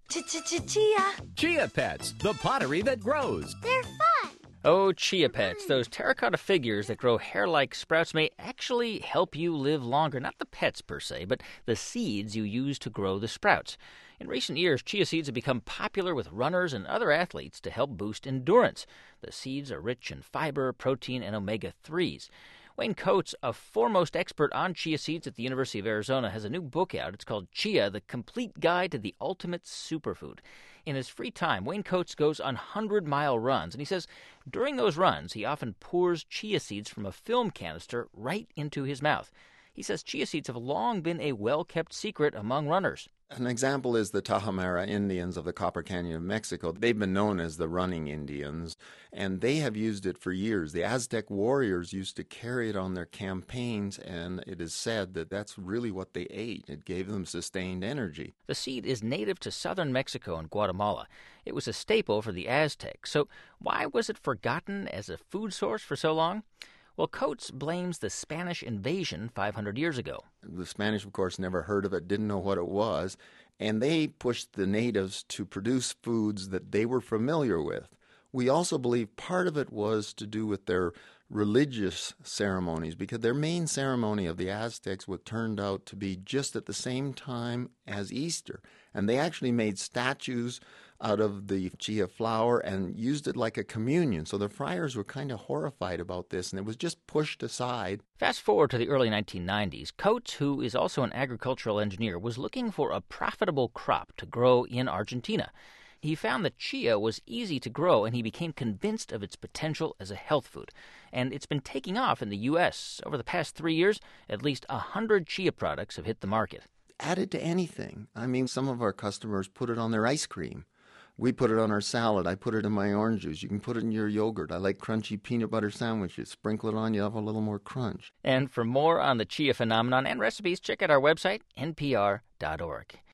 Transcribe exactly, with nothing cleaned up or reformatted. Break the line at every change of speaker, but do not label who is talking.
Ch-ch-ch-chia.
Chia Pets, the pottery that grows.
They're fun.
Oh, Chia Pets, those terracotta figures that grow hair-like sprouts may actually help you live longer. Not the pets per se, but the seeds you use to grow the sprouts. In recent years, chia seeds have become popular with runners and other athletes to help boost endurance. The seeds are rich in fiber, protein, and omega threes. Wayne Coates, a foremost expert on chia seeds at the University of Arizona, has a new book out. It's called Chia, The Complete Guide to the Ultimate Superfood. In his free time, Wayne Coates goes on hundred-mile runs, and he says during those runs, he often pours chia seeds from a film canister right into his mouth. He says chia seeds have long been a well-kept secret among runners.
An example is the Tajamara Indians of the Copper Canyon of Mexico. They've been known as the running Indians, and they have used it for years. The Aztec warriors used to carry it on their campaigns, and it is said that that's really what they ate. It gave them sustained energy.
The seed is native to southern Mexico and Guatemala. It was a staple for the Aztecs. So why was it forgotten as a food source for so long? Well, Coates blames the Spanish invasion five hundred years ago.
The Spanish, of course, never heard of it, didn't know what it was, and they pushed the natives to produce foods that they were familiar with. We also believe part of it was to do with their religious ceremonies, because their main ceremony of the Aztecs was turned out to be just at the same time as Easter. And they actually made statues out of the chia flour and used it like a communion. So the friars were kind of horrified about this, and it was just pushed aside.
Fast forward to the early nineteen nineties, Coates, who is also an agricultural engineer, was looking for a profitable crop to grow in Argentina. He found that chia was easy to grow, and he became convinced of its potential as a health food. And it's been taking off in the U S Over the past three years, at least one hundred chia products have hit the market.
Add it to anything. I mean, some of our customers put it on their ice cream. We put it on our salad. I put it in my orange juice. You can put it in your yogurt. I like crunchy peanut butter sandwiches. Sprinkle it on, you have a little more crunch.
And for more on the chia phenomenon and recipes, check out our website, N P R dot org.